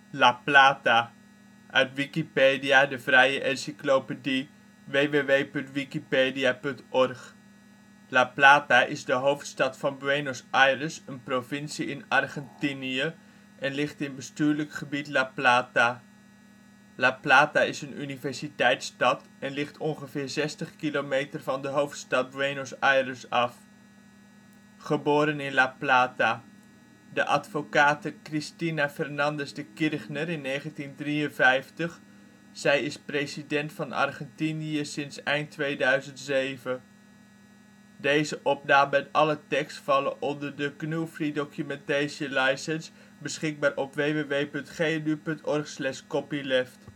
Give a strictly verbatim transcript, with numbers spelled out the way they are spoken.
La Plata, uit Wikipedia, de vrije encyclopedie. www punt wikipedia punt org. La Plata is de hoofdstad van Buenos Aires, een provincie in Argentinië, en ligt in bestuurlijk gebied La Plata. La Plata is een universiteitsstad en ligt ongeveer zestig kilometer van de hoofdstad Buenos Aires af. Geboren in La Plata de advocate Cristina Fernández de Kirchner in negentien drieënvijftig. Zij is president van Argentinië sinds eind tweeduizend zeven. Deze opname en alle tekst vallen onder de G N U Free Documentation License, beschikbaar op www punt g n u punt org slash copyleft